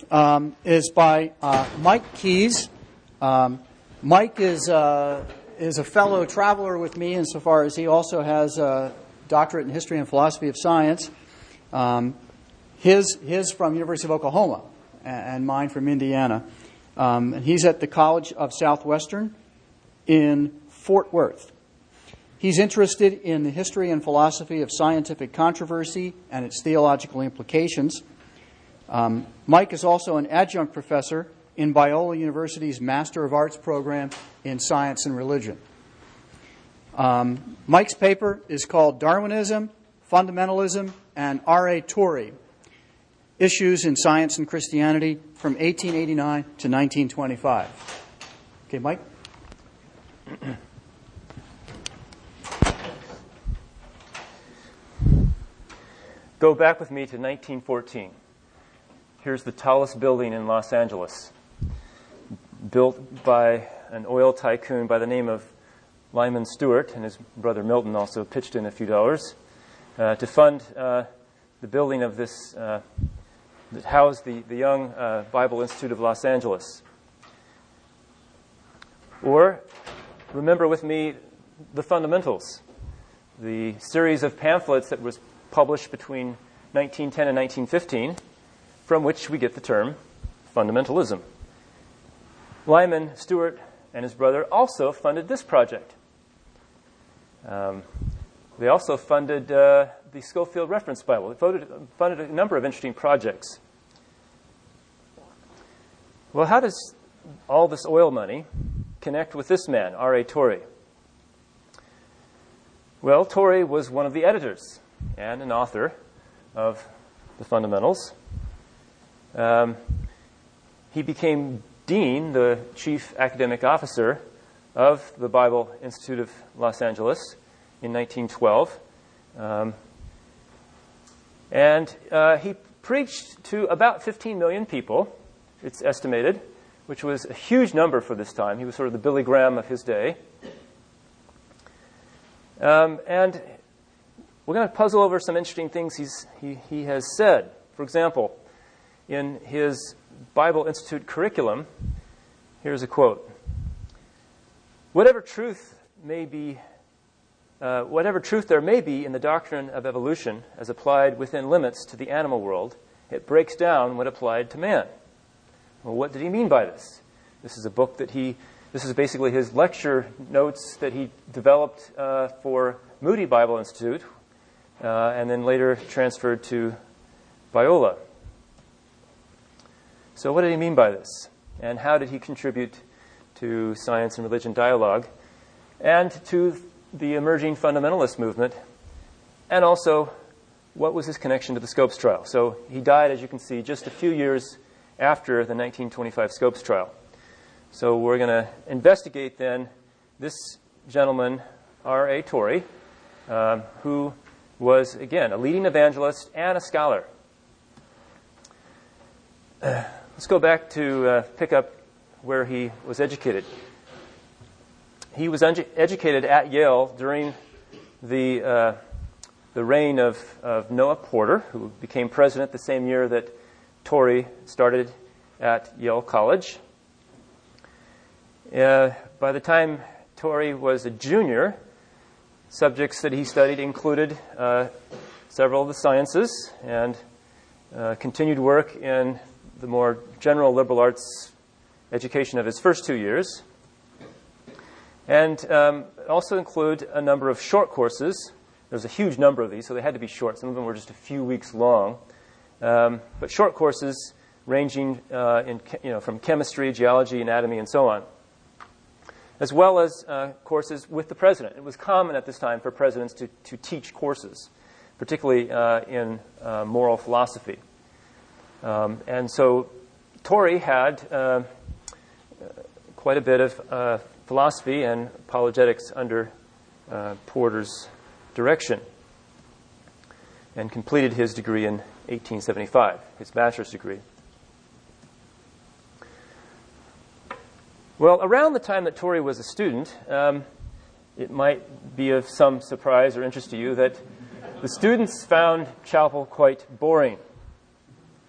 is by Mike Keyes. Mike is a fellow traveler with me insofar as he also has a doctorate in history and philosophy of science. His from University of Oklahoma and mine from Indiana. And he's at the College of Southwestern in Fort Worth. He's interested in the history and philosophy of scientific controversy and its theological implications. Mike is also an adjunct professor in Biola University's Master of Arts program in Science and Religion. Mike's paper is called Darwinism, Fundamentalism, and R.A. Torrey, Issues in Science and Christianity from 1889 to 1925. Okay, Mike? Go back with me to 1914. Here's the tallest building in Los Angeles, built by an oil tycoon by the name of Lyman Stewart, and his brother Milton also pitched in a few dollars to fund the building of this that housed the Young Bible Institute of Los Angeles. Or remember with me the Fundamentals, the series of pamphlets that was published between 1910 and 1915, from which we get the term fundamentalism. Lyman Stewart and his brother also funded this project. They also funded the Scofield Reference Bible. They funded a number of interesting projects. Well, how does all this oil money connect with this man, R.A. Torrey? Well, Torrey was one of the editors and an author of the Fundamentals. He became dean, the chief academic officer of the Bible Institute of Los Angeles in 1912. And he preached to about 15 million people, it's estimated, which was a huge number for this time. He was sort of the Billy Graham of his day. And we're going to puzzle over some interesting things he has said. For example, in his Bible Institute curriculum, here's a quote. Whatever truth there may be in the doctrine of evolution as applied within limits to the animal world, it breaks down when applied to man. Well, what did he mean by this? This is a book this is basically his lecture notes that he developed for Moody Bible Institute, and then later transferred to Biola. So what did he mean by this? And how did he contribute to science and religion dialogue and to the emerging fundamentalist movement? And also, what was his connection to the Scopes trial? So he died, as you can see, just a few years after the 1925 Scopes trial. So we're going to investigate then this gentleman, R.A. Torrey, who was, again, a leading evangelist and a scholar. Let's go back to pick up where he was educated. He was educated at Yale during the reign of Noah Porter, who became president the same year that Torrey started at Yale College. By the time Torrey was a junior, subjects that he studied included several of the sciences and continued work in the more general liberal arts education of his first 2 years, and also include a number of short courses. There's a huge number of these, so they had to be short. Some of them were just a few weeks long, but short courses ranging from chemistry, geology, anatomy, and so on, as well as courses with the president. It was common at this time for presidents to teach courses, particularly in moral philosophy. And so Torrey had quite a bit of philosophy and apologetics under Porter's direction, and completed his degree in 1875, his bachelor's degree. Well, around the time that Torrey was a student, it might be of some surprise or interest to you that the students found chapel quite boring.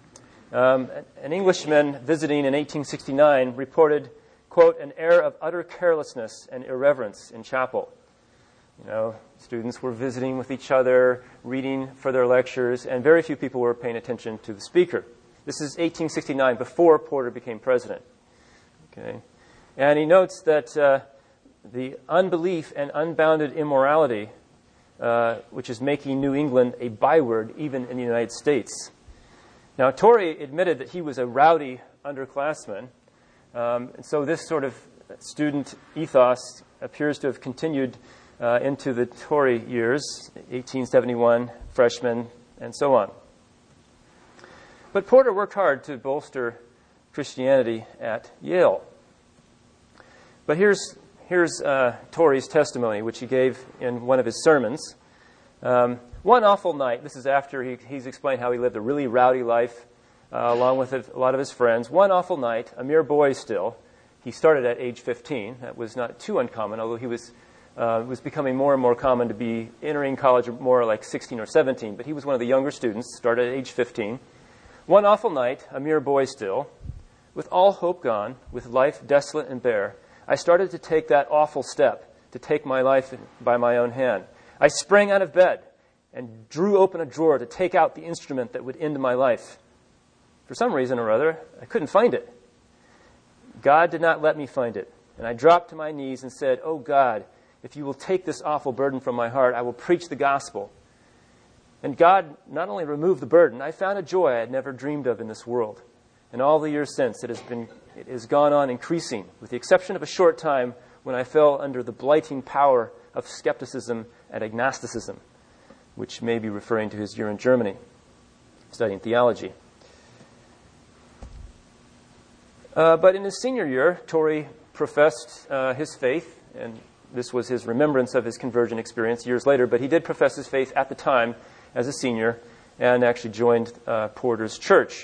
An Englishman visiting in 1869 reported, quote, an air of utter carelessness and irreverence in chapel. Students were visiting with each other, reading for their lectures, and very few people were paying attention to the speaker. This is 1869, before Porter became president. Okay? And he notes that the unbelief and unbounded immorality, which is making New England a byword even in the United States. Now, Torrey admitted that he was a rowdy underclassman, and so this sort of student ethos appears to have continued into the Torrey years, 1871, freshman, and so on. But Porter worked hard to bolster Christianity at Yale. But here's Torrey's testimony, which he gave in one of his sermons. One awful night, this is after he's explained how he lived a really rowdy life along with a lot of his friends. One awful night, a mere boy still. He started at age 15. That was not too uncommon, although he was becoming more and more common to be entering college more like 16 or 17. But he was one of the younger students, started at age 15. One awful night, a mere boy still, with all hope gone, with life desolate and bare, I started to take that awful step, to take my life by my own hand. I sprang out of bed and drew open a drawer to take out the instrument that would end my life. For some reason or other, I couldn't find it. God did not let me find it, and I dropped to my knees and said, "Oh God, if you will take this awful burden from my heart, I will preach the gospel." And God not only removed the burden, I found a joy I had never dreamed of in this world. And all the years since, it has gone on increasing, with the exception of a short time when I fell under the blighting power of skepticism and agnosticism, which may be referring to his year in Germany, studying theology. But in his senior year, Torrey professed his faith, and this was his remembrance of his conversion experience years later, but he did profess his faith at the time as a senior and actually joined Porter's church.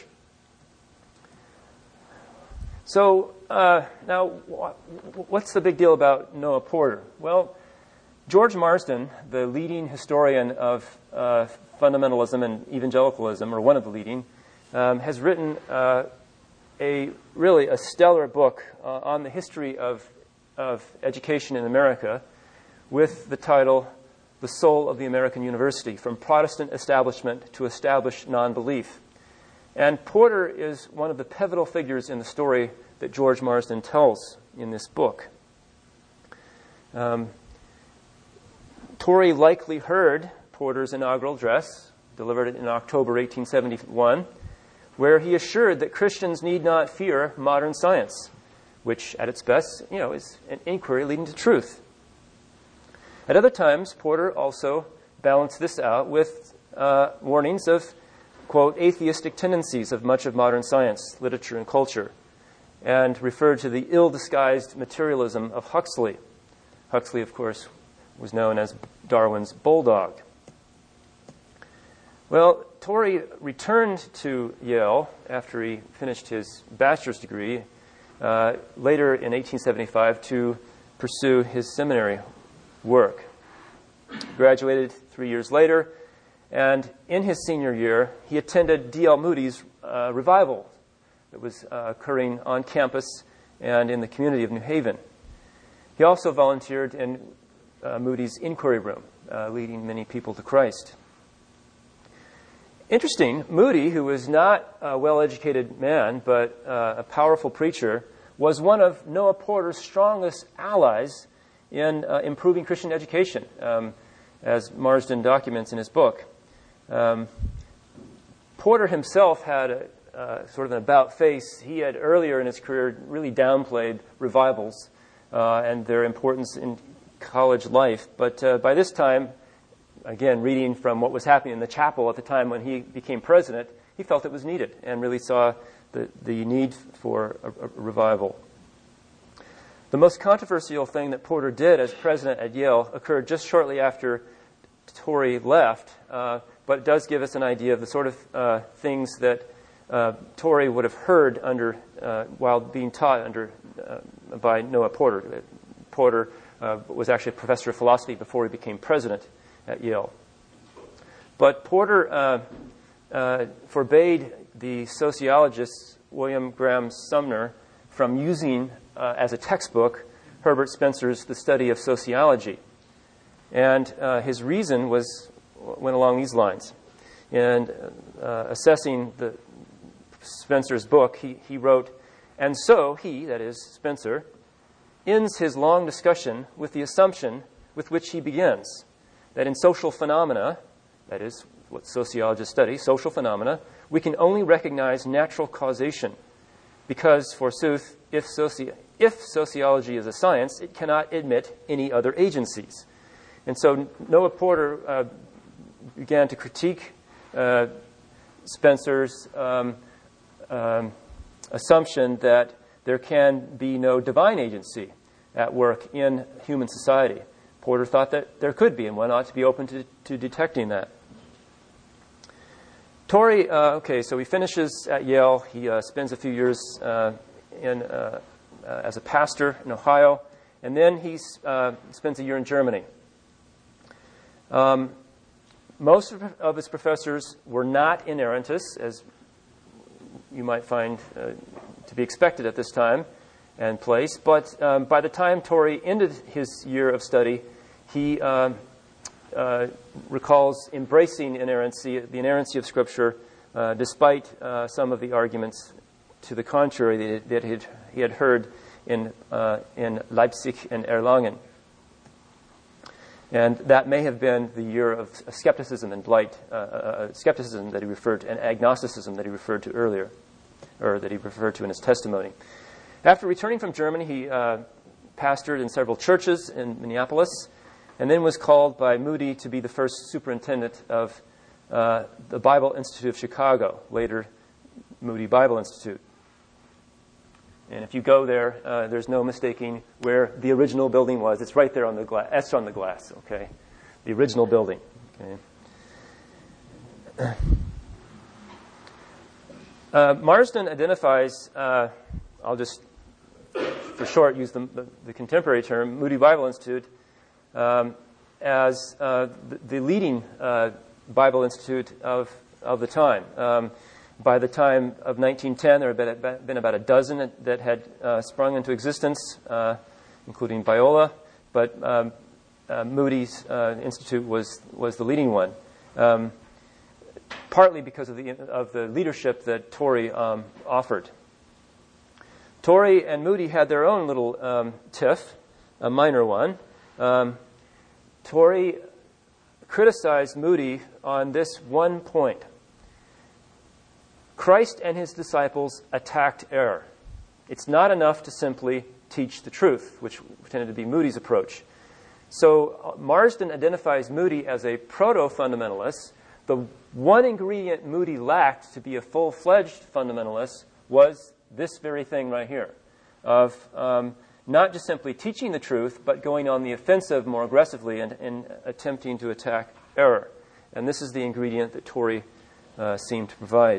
So now, what's the big deal about Noah Porter? Well, George Marsden, the leading historian of fundamentalism and evangelicalism, or one of the leading, has written a stellar book on the history of education in America with the title, The Soul of the American University, From Protestant Establishment to Established Non-Belief. And Porter is one of the pivotal figures in the story that George Marsden tells in this book. Torrey likely heard Porter's inaugural address, delivered it in October 1871, where he assured that Christians need not fear modern science, which at its best, is an inquiry leading to truth. At other times, Porter also balanced this out with warnings of, quote, atheistic tendencies of much of modern science, literature, and culture, and referred to the ill-disguised materialism of Huxley. Huxley, of course, was known as Darwin's bulldog. Well, Torrey returned to Yale after he finished his bachelor's degree later in 1875 to pursue his seminary work. Graduated 3 years later, and in his senior year, he attended D.L. Moody's revival that was occurring on campus and in the community of New Haven. He also volunteered in Moody's inquiry room, leading many people to Christ. Interesting, Moody, who was not a well-educated man, but a powerful preacher, was one of Noah Porter's strongest allies in improving Christian education, as Marsden documents in his book. Porter himself had sort of an about-face. He had earlier in his career really downplayed revivals and their importance in college life. But by this time, again, reading from what was happening in the chapel at the time when he became president, he felt it was needed and really saw the need for a revival. The most controversial thing that Porter did as president at Yale occurred just shortly after Torrey left, but it does give us an idea of the sort of things that Torrey would have heard while being taught by Noah Porter. Porter was actually a professor of philosophy before he became president at Yale. But Porter forbade the sociologist William Graham Sumner from using as a textbook Herbert Spencer's The Study of Sociology. And his reason went along these lines. In assessing Spencer's book, he wrote, "And so he," that is Spencer, "ends his long discussion with the assumption with which he begins, that in social phenomena," that is what sociologists study, social phenomena, "we can only recognize natural causation, because, forsooth, if sociology is a science, it cannot admit any other agencies." And so Noah Porter began to critique Spencer's assumption that there can be no divine agency at work in human society. Porter thought that there could be, and one ought to be open to detecting that. Torrey, so he finishes at Yale. He spends a few years as a pastor in Ohio, and then he spends a year in Germany. Most of his professors were not inerrantists, as you might find to be expected at this time and place. But by the time Torrey ended his year of study, he recalls embracing inerrancy, the inerrancy of Scripture, despite some of the arguments to the contrary that he had heard in Leipzig and Erlangen. And that may have been the year of skepticism and blight, skepticism that he referred to, and agnosticism that he referred to earlier, or that he referred to in his testimony. After returning from Germany, he pastored in several churches in Minneapolis, and then was called by Moody to be the first superintendent of the Bible Institute of Chicago, later Moody Bible Institute. And if you go there, there's no mistaking where the original building was. It's right there on the glass, etched on the glass, okay? The original building, okay? Marsden identifies, I'll just, for short, use the contemporary term, Moody Bible Institute, as the leading Bible Institute of the time. By the time of 1910, there had been about a dozen that had sprung into existence, including Biola, but Moody's Institute was the leading one, partly because of the leadership that Torrey offered. Torrey and Moody had their own little tiff, a minor one. Torrey criticized Moody on this one point. Christ and his disciples attacked error. It's not enough to simply teach the truth, which tended to be Moody's approach. So Marsden identifies Moody as a proto-fundamentalist. The one ingredient Moody lacked to be a full-fledged fundamentalist was this very thing right here, of not just simply teaching the truth, but going on the offensive more aggressively and attempting to attack error. And this is the ingredient that Torrey seemed to provide.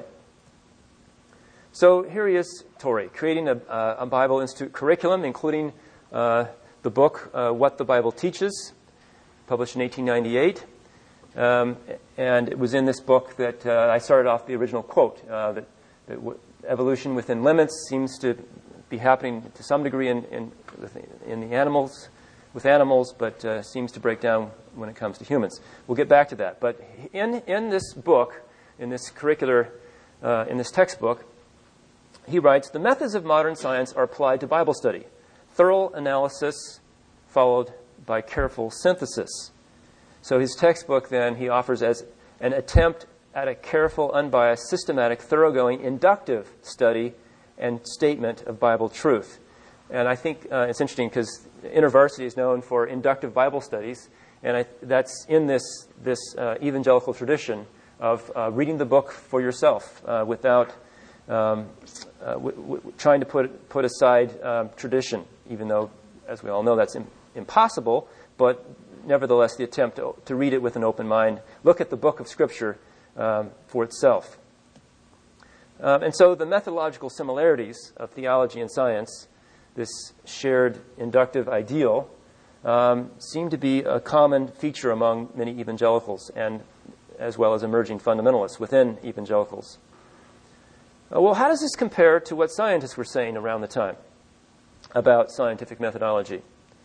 So here he is, Torrey, creating a Bible Institute curriculum, including the book, What the Bible Teaches, published in 1898. And it was in this book that I started off the original quote, that evolution within limits seems to be happening to some degree in the animals, with animals, but seems to break down when it comes to humans. We'll get back to that. But in this book, in this curricular, in this textbook, he writes, the methods of modern science are applied to Bible study. Thorough analysis followed by careful synthesis. So his textbook then he offers as an attempt at a careful, unbiased, systematic, thoroughgoing, inductive study and statement of Bible truth. And I think it's interesting because InterVarsity is known for inductive Bible studies, and that's in this evangelical tradition of reading the book for yourself without trying to put aside tradition, even though, as we all know, that's impossible, but nevertheless the attempt to read it with an open mind, look at the book of Scripture for itself. And so the methodological similarities of theology and science, this shared inductive ideal, seem to be a common feature among many evangelicals and as well as emerging fundamentalists within evangelicals. Well, how does this compare to what scientists were saying around the time about scientific methodology?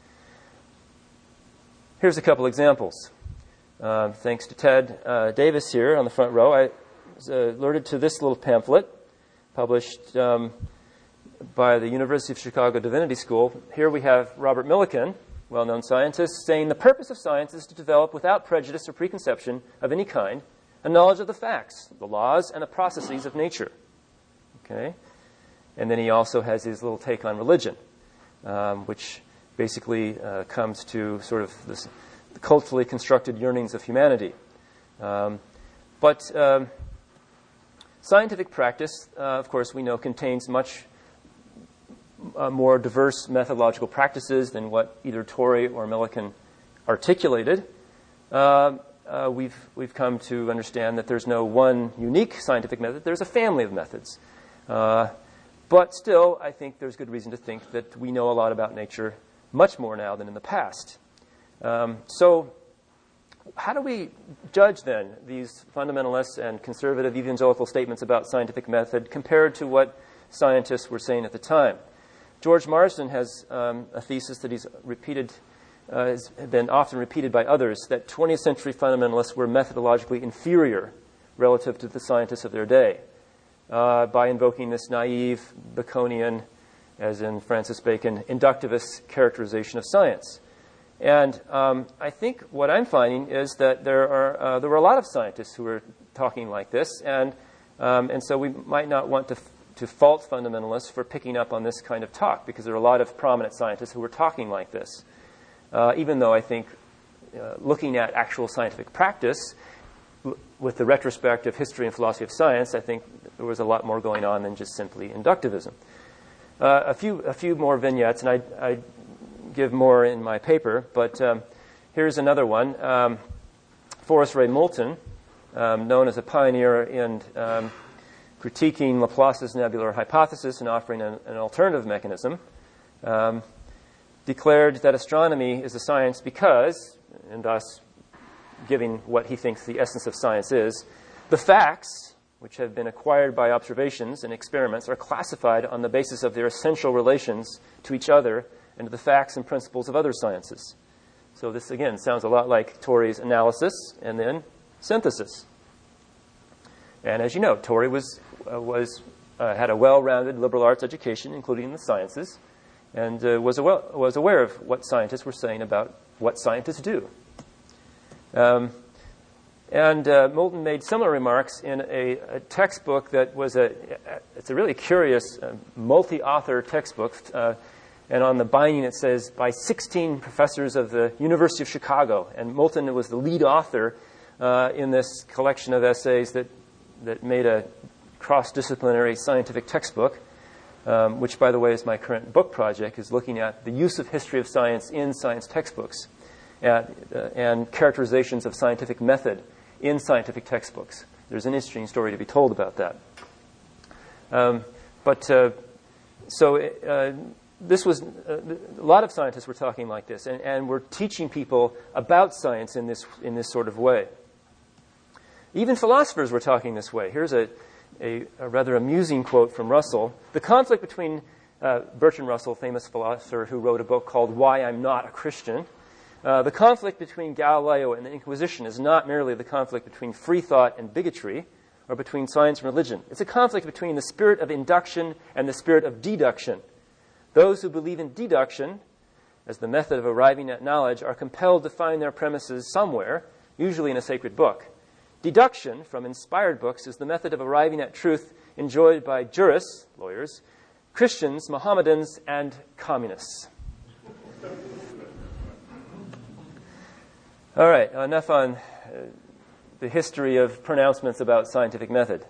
Here's a couple examples. Thanks to Ted Davis here on the front row, I was alerted to this little pamphlet published by the University of Chicago Divinity School. Here we have Robert Millikan, well-known scientist, saying the purpose of science is to develop without prejudice or preconception of any kind a knowledge of the facts, the laws, and the processes of nature. Okay? And then he also has his little take on religion, which basically comes to sort of the culturally constructed yearnings of humanity. But scientific practice, of course, we know contains much more diverse methodological practices than what either Torrey or Millikan articulated. We've come to understand that there's no one unique scientific method. There's a family of methods. But still, I think there's good reason to think that we know a lot about nature much more now than in the past. So how do we judge, then, these fundamentalist and conservative evangelical statements about scientific method compared to what scientists were saying at the time? George Marsden has a thesis that he's repeated, has been often repeated by others, that 20th century fundamentalists were methodologically inferior relative to the scientists of their day, by invoking this naive, Baconian, as in Francis Bacon, inductivist characterization of science. And I think what I'm finding is that there were a lot of scientists who were talking like this, and so we might not want to fault fundamentalists for picking up on this kind of talk, because there are a lot of prominent scientists who were talking like this. Even though I think looking at actual scientific practice with the retrospective history and philosophy of science, I think there was a lot more going on than just simply inductivism. A few more vignettes, and I give more in my paper, but here's another one. Forrest Ray Moulton, known as a pioneer in critiquing Laplace's nebular hypothesis and offering an alternative mechanism, declared that astronomy is a science because, and thus giving what he thinks the essence of science is, the facts, which have been acquired by observations and experiments, are classified on the basis of their essential relations to each other and to the facts and principles of other sciences. So this, again, sounds a lot like Torrey's analysis and then synthesis. And as you know, Torrey had a well-rounded liberal arts education, including in the sciences, and was aware of what scientists were saying about what scientists do. And Moulton made similar remarks in a textbook that was it's a really curious multi-author textbook. And on the binding it says, by 16 professors of the University of Chicago. And Moulton was the lead author in this collection of essays that made a cross-disciplinary scientific textbook, which, by the way, is my current book project, is looking at the use of history of science in science textbooks and characterizations of scientific method in scientific textbooks. There's an interesting story to be told about that. This was a lot of scientists were talking like this, and were teaching people about science in this sort of way. Even philosophers were talking this way. Here's a rather amusing quote from Russell. The conflict between Bertrand Russell, famous philosopher who wrote a book called Why I'm Not a Christian. The conflict between Galileo and the Inquisition is not merely the conflict between free thought and bigotry, or between science and religion. It's a conflict between the spirit of induction and the spirit of deduction. Those who believe in deduction as the method of arriving at knowledge are compelled to find their premises somewhere, usually in a sacred book. Deduction from inspired books is the method of arriving at truth enjoyed by jurists, lawyers, Christians, Mohammedans, and communists. All right, enough on the history of pronouncements about scientific method.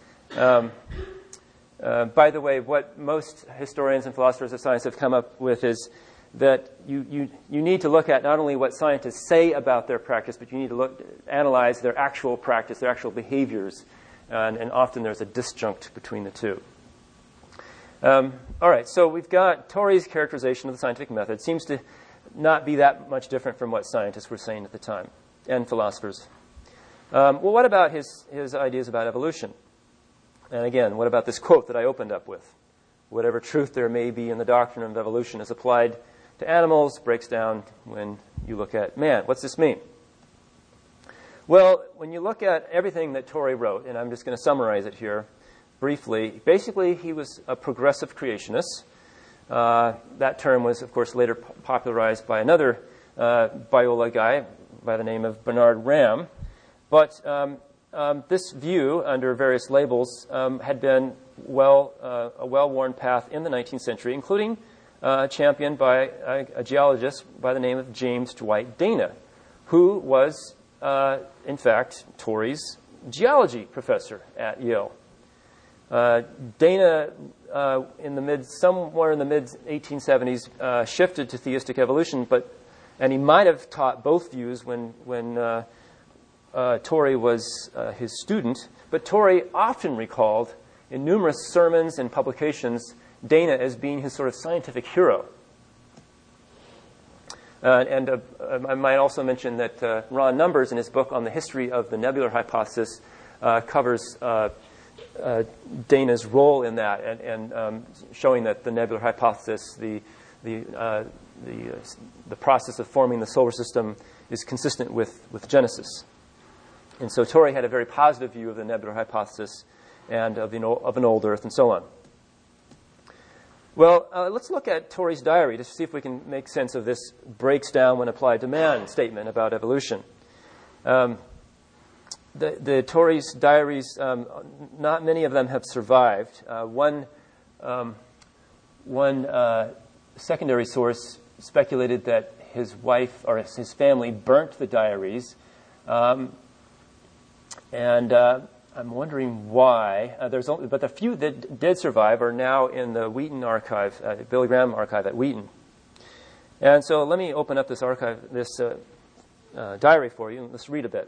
By the way, what most historians and philosophers of science have come up with is that you need to look at not only what scientists say about their practice, but you need to analyze their actual practice, their actual behaviors, and often there's a disjunct between the two. All right, so we've got Torrey's characterization of the scientific method. Seems to not be that much different from what scientists were saying at the time, and philosophers. Well, what about his ideas about evolution? And again, what about this quote that I opened up with? Whatever truth there may be in the doctrine of evolution as applied to animals breaks down when you look at man. What's this mean? Well, when you look at everything that Torrey wrote, and I'm just going to summarize it here briefly, basically he was a progressive creationist. That term was, of course, later popularized by another Biola guy by the name of Bernard Ramm. But this view, under various labels, had been a well-worn path in the 19th century, including championed by a geologist by the name of James Dwight Dana, who was, in fact, Torrey's geology professor at Yale. Dana, somewhere in the mid-1870s, shifted to theistic evolution, and he might have taught both views when Torrey was his student. But Torrey often recalled, in numerous sermons and publications, Dana as being his sort of scientific hero. I might also mention that Ron Numbers, in his book on the history of the nebular hypothesis, covers Dana's role in that, and showing that the nebular hypothesis, the process of forming the solar system, is consistent with Genesis. And so Torrey had a very positive view of the nebular hypothesis and of an old Earth and so on. Well, let's look at Torrey's diary to see if we can make sense of this breaks down when applied to man statement about evolution. The Torrey's diaries, not many of them have survived. One secondary source speculated that his wife or his family burnt the diaries, and I'm wondering why. But the few that did survive are now in the Wheaton archive, Billy Graham archive at Wheaton. And so let me open up this archive, this diary for you, and let's read a bit.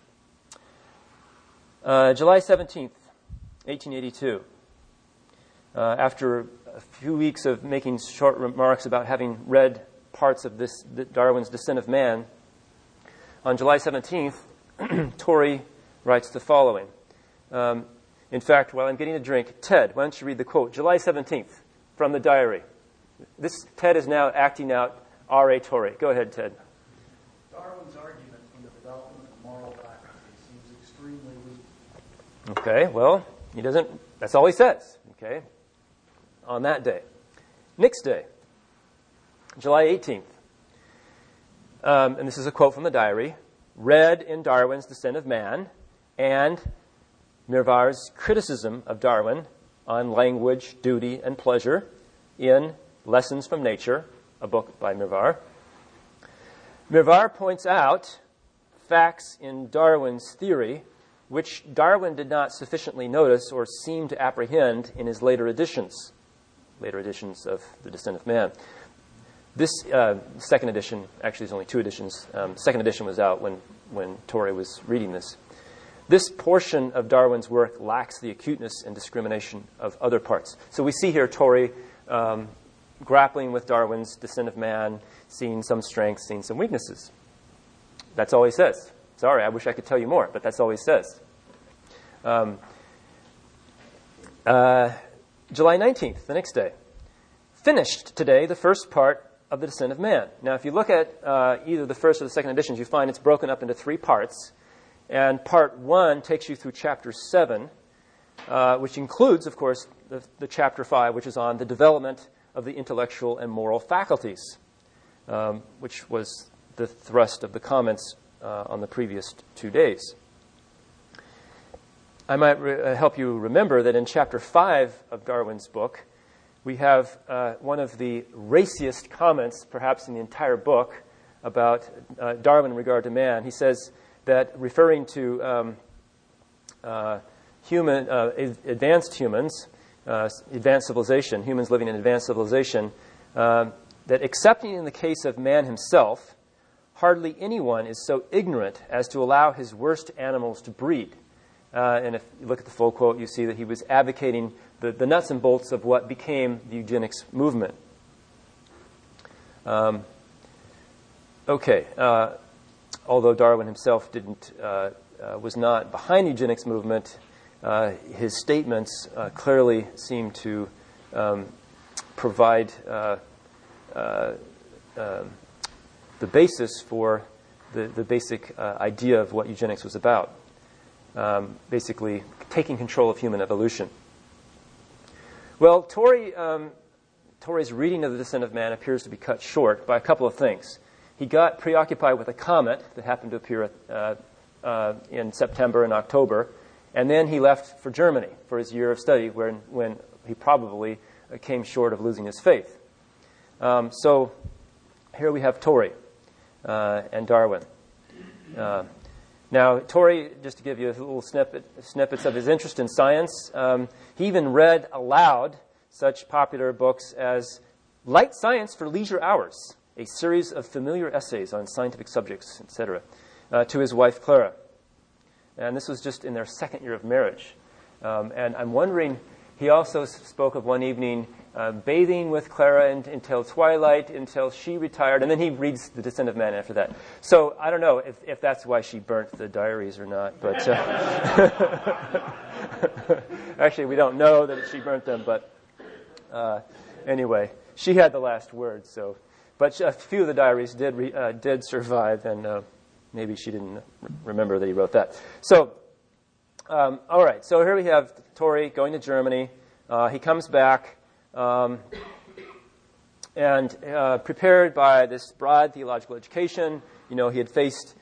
July 17th, 1882. After a few weeks of making short remarks about having read parts of Darwin's Descent of Man, on July 17th, Torrey writes the following. In fact, while I'm getting a drink, Ted, why don't you read the quote, July 17th, from the diary. Ted is now acting out R.A. Torrey. Go ahead, Ted. Darwin's argument on the development of moral faculty seems extremely weak. Okay, well, that's all he says, okay, on that day. Next day, July 18th, and this is a quote from the diary, read in Darwin's Descent of Man and Mirvar's criticism of Darwin on language, duty, and pleasure in Lessons from Nature, a book by Mirvar. Mirvar points out facts in Darwin's theory which Darwin did not sufficiently notice or seem to apprehend in his later editions of The Descent of Man. This second edition, actually there's only two editions, second edition was out when Torrey was reading this. This portion of Darwin's work lacks the acuteness and discrimination of other parts. So we see here Torrey grappling with Darwin's Descent of Man, seeing some strengths, seeing some weaknesses. That's all he says. Sorry, I wish I could tell you more, but that's all he says. July 19th, the next day. Finished today the first part of the Descent of Man. Now, if you look at either the first or the second editions, you find it's broken up into three parts. And part 1 takes you through chapter 7, which includes, of course, the chapter 5, which is on the development of the intellectual and moral faculties, which was the thrust of the comments on the previous 2 days. I might help you remember that in chapter 5 of Darwin's book, we have one of the raciest comments, perhaps in the entire book, about Darwin in regard to man. He says that, referring to advanced humans, advanced civilization, humans living in advanced civilization, that excepting in the case of man himself, hardly anyone is so ignorant as to allow his worst animals to breed. And if you look at the full quote, you see that he was advocating the nuts and bolts of what became the eugenics movement. Although Darwin himself was not behind the eugenics movement, his statements clearly seem to provide the basis for the basic idea of what eugenics was about, basically taking control of human evolution. Well, Torrey's reading of The Descent of Man appears to be cut short by a couple of things. He got preoccupied with a comet that happened to appear in September and October, and then he left for Germany for his year of study when he probably came short of losing his faith. So here we have Torrey and Darwin. Now, Torrey, just to give you a little snippets of his interest in science, he even read aloud such popular books as Light Science for Leisure Hours, a series of familiar essays on scientific subjects, etc., to his wife, Clara. And this was just in their second year of marriage. And I'm wondering, he also spoke of one evening bathing with Clara until twilight, until she retired, and then he reads The Descent of Man after that. So I don't know if that's why she burnt the diaries or not, but actually we don't know that she burnt them, but anyway, she had the last word. So, but a few of the diaries did survive, and maybe she didn't remember that he wrote that. So, all right. So here we have Torrey going to Germany. He comes back, and prepared by this broad theological education. You know, he had faced,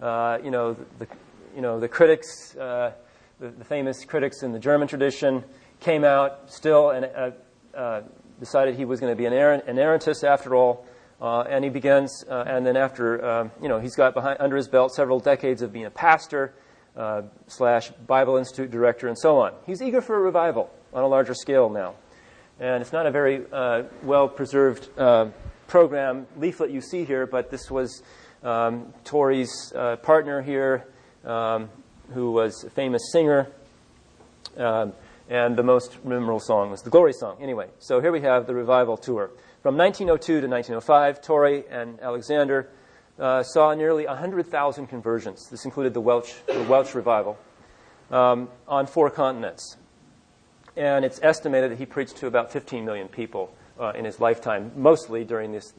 the critics, the famous critics in the German tradition. Came out still and decided he was going to be an errantist after all. And he begins, and then after, he's got under his belt several decades of being a pastor, / Bible Institute director, and so on. He's eager for a revival on a larger scale now. And it's not a very well-preserved program leaflet you see here, but this was Torrey's partner here, who was a famous singer, and the most memorable song was the Glory Song. Anyway, so here we have the revival tour. From 1902 to 1905, Torrey and Alexander saw nearly 100,000 conversions. This included the Welsh revival on 4 continents. And it's estimated that he preached to about 15 million people in his lifetime, mostly during this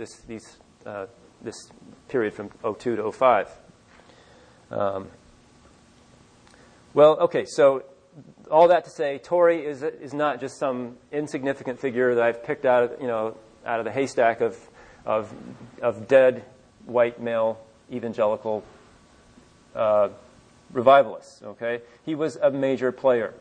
period from 02 to 05. Well, okay, so all that to say, Torrey is not just some insignificant figure that I've picked out of the haystack of dead white male evangelical revivalists. Okay, he was a major player,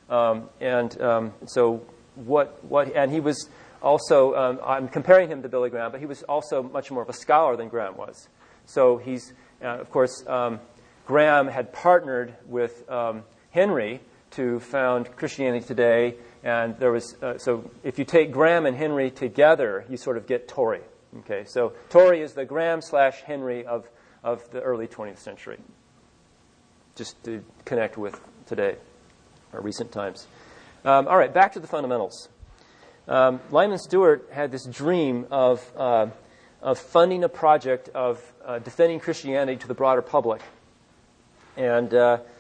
so and he was also. I'm comparing him to Billy Graham, but he was also much more of a scholar than Graham was. So he's, of course, Graham had partnered with Henry to found Christianity Today. And there was so if you take Graham and Henry together, you sort of get Torrey. Okay, so Torrey is the Graham/Henry of the early 20th century. Just to connect with today, or recent times. All right, back to the fundamentals. Lyman Stewart had this dream of funding a project of defending Christianity to the broader public, and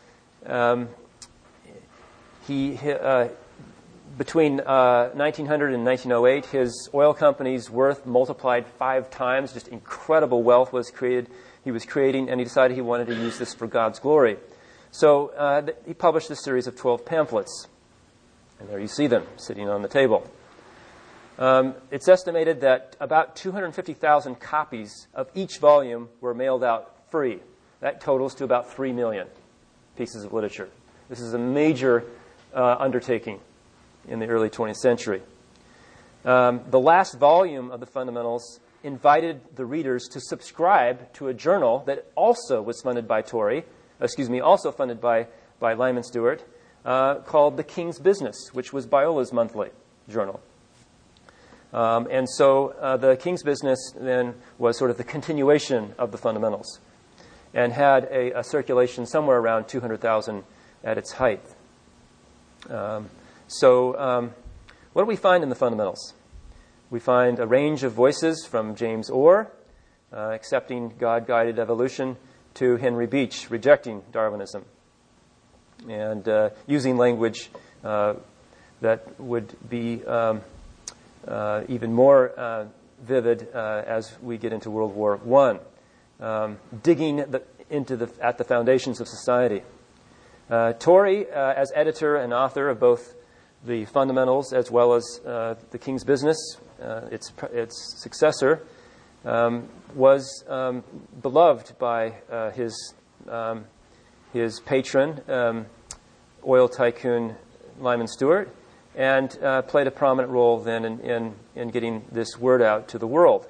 he. Between 1900 and 1908, his oil company's worth multiplied 5 times. Just incredible wealth was created. He was creating, and he decided he wanted to use this for God's glory. So he published a series of 12 pamphlets. And there you see them sitting on the table. It's estimated that about 250,000 copies of each volume were mailed out free. That totals to about 3 million pieces of literature. This is a major undertaking in the early 20th century. The last volume of the Fundamentals invited the readers to subscribe to a journal that also was funded by also funded by Lyman Stewart, called The King's Business, which was Biola's monthly journal. And so The King's Business then was sort of the continuation of the Fundamentals and had a circulation somewhere around 200,000 at its height. So what do we find in the Fundamentals? We find a range of voices from James Orr, accepting God-guided evolution, to Henry Beach, rejecting Darwinism. and using language that would be even more vivid as we get into World War I, digging at the foundations of society. Torrey, as editor and author of both the Fundamentals as well as The King's Business, its successor, was beloved by his patron, oil tycoon Lyman Stewart, and played a prominent role then in getting this word out to the world.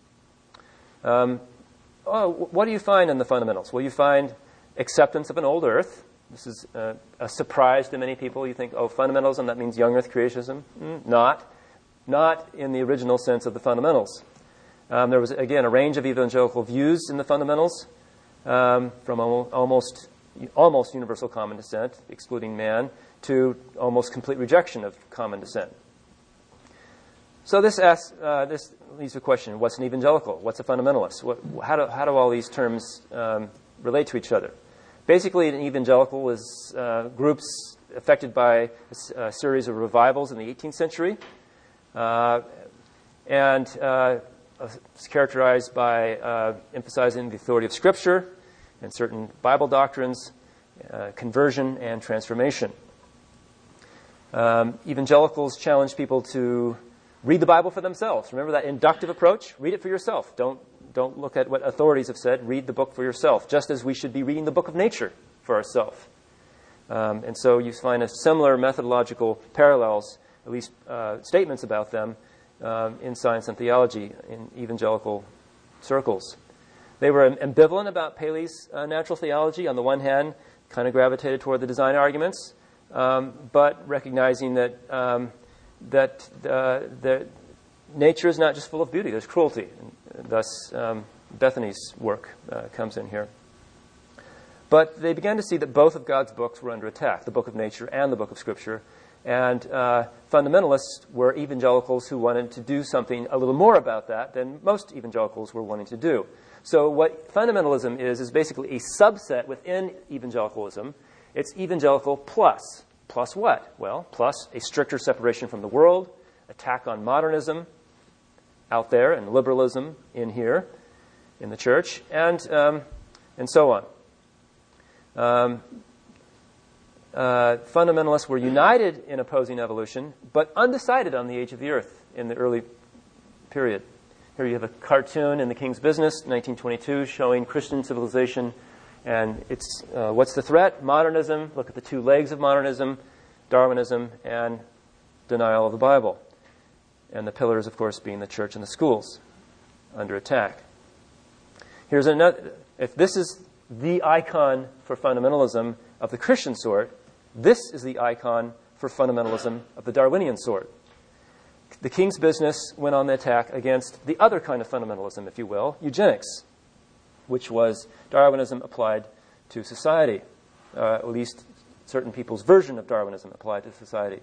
What do you find in the Fundamentals? Well, you find acceptance of an old earth. This is a surprise to many people. You think, fundamentalism, that means young earth creationism. Not in the original sense of the Fundamentals. There was, again, a range of evangelical views in the Fundamentals, from almost universal common descent, excluding man, to almost complete rejection of common descent. So this leads to a question: what's an evangelical? What's a fundamentalist? How do all these terms relate to each other? Basically, an evangelical is groups affected by a series of revivals in the 18th century, and it's characterized by emphasizing the authority of Scripture and certain Bible doctrines, conversion and transformation. Evangelicals challenge people to read the Bible for themselves. Remember that inductive approach? Read it for yourself. Don't look at what authorities have said. Read the book for yourself, just as we should be reading the book of nature for ourselves. And so you find a similar methodological parallels, at least statements about them, in science and theology in evangelical circles. They were ambivalent about Paley's natural theology. On the one hand, kind of gravitated toward the design arguments, but recognizing that nature is not just full of beauty, there's cruelty. And thus, Bethany's work comes in here. But they began to see that both of God's books were under attack, the book of nature and the book of Scripture. And fundamentalists were evangelicals who wanted to do something a little more about that than most evangelicals were wanting to do. So what fundamentalism is basically a subset within evangelicalism. It's evangelical plus. Plus what? Well, plus a stricter separation from the world, attack on modernism out there, and liberalism in here, in the church, and so on. Fundamentalists were united in opposing evolution, but undecided on the age of the earth in the early period. Here you have a cartoon in The King's Business, 1922, showing Christian civilization, and it's what's the threat? Modernism. Look at the two legs of modernism, Darwinism, and denial of the Bible. And the pillars, of course, being the church and the schools under attack. Here's another. If this is the icon for fundamentalism of the Christian sort, this is the icon for fundamentalism of the Darwinian sort. The King's Business went on the attack against the other kind of fundamentalism, if you will, eugenics, which was Darwinism applied to society, at least certain people's version of Darwinism applied to society.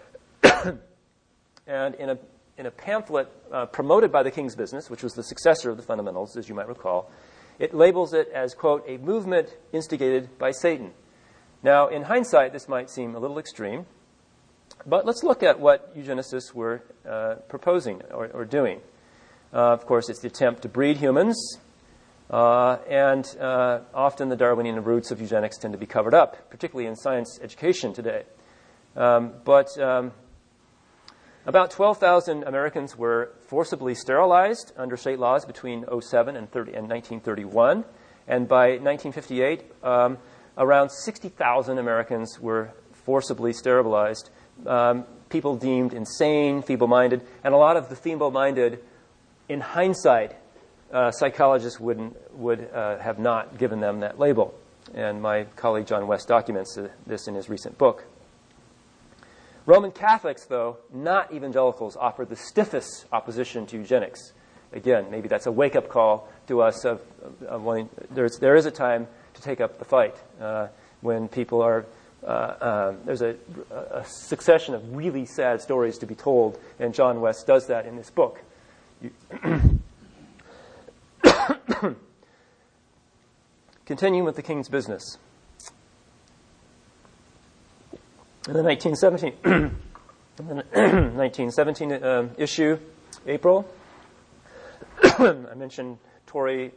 And in a pamphlet promoted by the King's Business, which was the successor of the Fundamentals, as you might recall, it labels it as, quote, a movement instigated by Satan. Now, in hindsight, this might seem a little extreme, but let's look at what eugenicists were proposing or doing. Of course, it's the attempt to breed humans, and often the Darwinian roots of eugenics tend to be covered up, particularly in science education today. But about 12,000 Americans were forcibly sterilized under state laws between 07 and 1931. And by 1958, around 60,000 Americans were forcibly sterilized. People deemed insane, feeble-minded. And a lot of the feeble-minded, in hindsight, psychologists would have not given them that label. And my colleague John West documents this in his recent book. Roman Catholics, though, not evangelicals, offered the stiffest opposition to eugenics. Again, maybe that's a wake-up call to us of wanting. There is a time to take up the fight when people are. There's a succession of really sad stories to be told, and John West does that in his book. Continuing with the King's Business. In the 1917 issue, April, I mentioned Torrey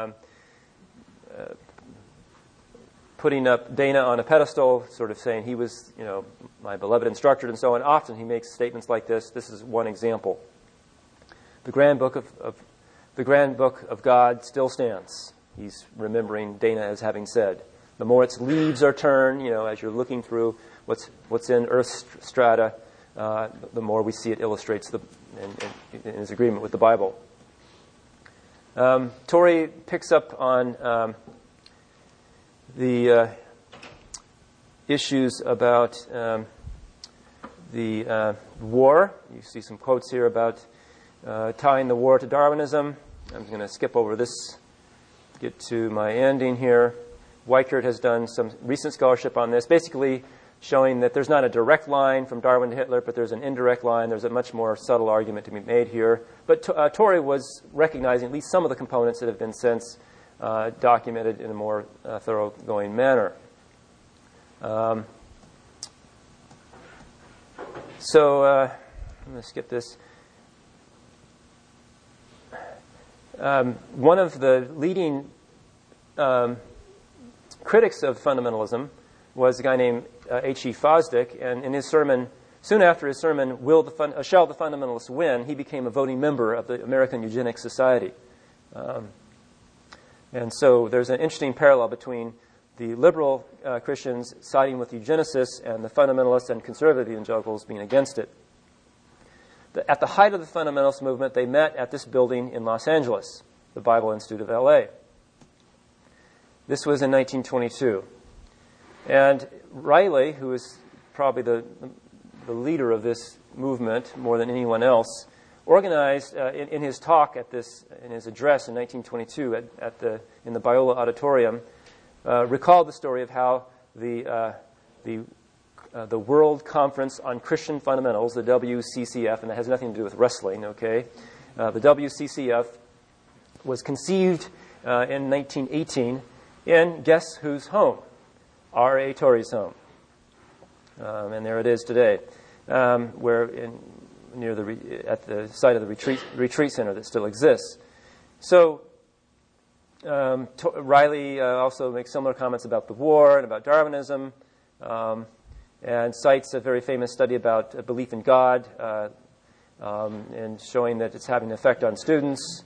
putting up Dana on a pedestal, sort of saying he was, my beloved instructor and so on. Often he makes statements like this. This is one example. The grand book of God still stands. He's remembering Dana as having said. The more its leaves are turned, as you're looking through what's in Earth's strata, the more we see it illustrates in his agreement with the Bible. Torrey picks up on the issues about the war. You see some quotes here about tying the war to Darwinism. I'm going to skip over this, get to my ending here. Weichert has done some recent scholarship on this, basically showing that there's not a direct line from Darwin to Hitler, but there's an indirect line. There's a much more subtle argument to be made here. But Torrey was recognizing at least some of the components that have been since documented in a more thoroughgoing manner. I'm going to skip this. One of the leading critics of fundamentalism was a guy named H.E. Fosdick, and in his sermon, soon after his sermon, Shall the Fundamentalists Win?, he became a voting member of the American Eugenics Society. And so there's an interesting parallel between the liberal Christians siding with eugenicists and the fundamentalists and conservative evangelicals being against it. At the height of the fundamentalist movement, they met at this building in Los Angeles, the Bible Institute of L.A. This was in 1922. And Riley, who is probably the leader of this movement more than anyone else, organized in his talk in his address in 1922 in the Biola Auditorium, recalled the story of how the World Conference on Christian Fundamentals, the WCCF, and that has nothing to do with wrestling, okay? The WCCF was conceived in 1918 in guess whose home? R.A. Torrey's home. And there it is today, at the site of the retreat center that still exists. So Riley also makes similar comments about the war and about Darwinism, and cites a very famous study about belief in God, and showing that it's having an effect on students.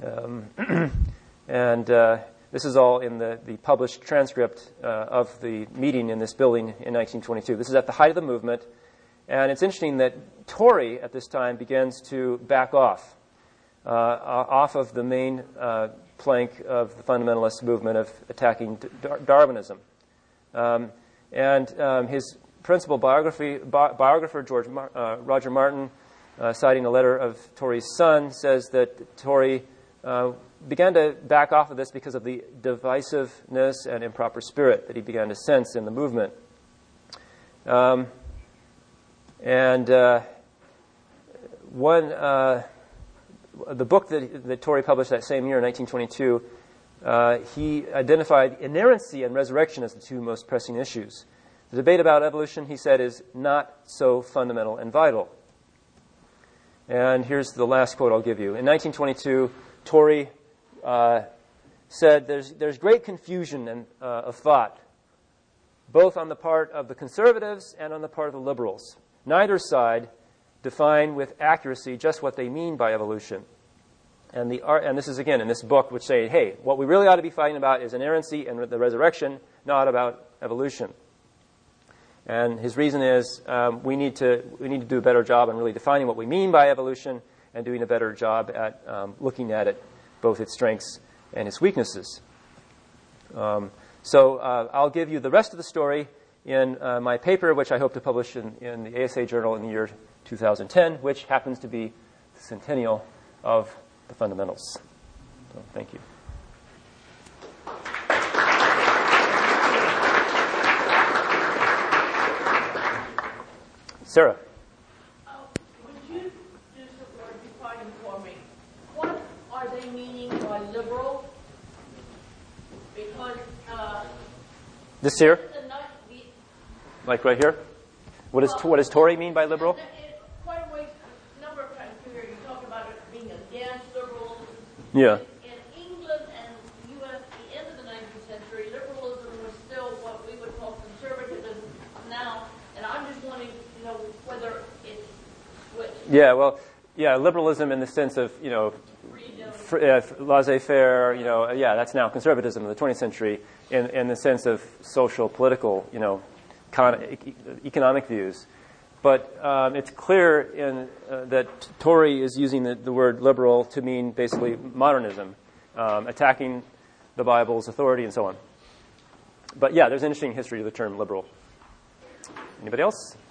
And this is all in the published transcript of the meeting in this building in 1922. This is at the height of the movement. And it's interesting that Torrey at this time begins to back off of the main plank of the fundamentalist movement of attacking Darwinism. And his principal biographer, Roger Martin, citing a letter of Torrey's son, says that Torrey began to back off of this because of the divisiveness and improper spirit that he began to sense in the movement. The book that Torrey published that same year, in 1922, he identified inerrancy and resurrection as the two most pressing issues. The debate about evolution, he said, is not so fundamental and vital. And here's the last quote I'll give you. In 1922, Torrey said, there's great confusion of thought, both on the part of the conservatives and on the part of the liberals. Neither side define with accuracy just what they mean by evolution. And this is, again, in this book, which say, hey, what we really ought to be fighting about is inerrancy and the resurrection, not about evolution. And his reason is we need to do a better job on really defining what we mean by evolution and doing a better job at looking at it, both its strengths and its weaknesses. So I'll give you the rest of the story in my paper, which I hope to publish in the ASA Journal in the year 2010, which happens to be the centennial of the fundamentals. So thank you. Sarah. Would you just define them for me? What are they meaning by liberal? Because this here? Like right here? What does Tory mean by liberal? Quite a way, a number of times here, you talk about it being against liberalism. Yeah. In England and U.S. at the end of the 19th century, liberalism was still what we would call conservatism now. And I'm just wanting to know whether it's switched. Yeah, well, yeah, liberalism in the sense of, laissez-faire, that's now conservatism in the 20th century in the sense of social, political, economic views. But it's clear that Tory is using the word liberal to mean basically modernism, attacking the Bible's authority and so on. But yeah, there's an interesting history to the term liberal. Anybody else?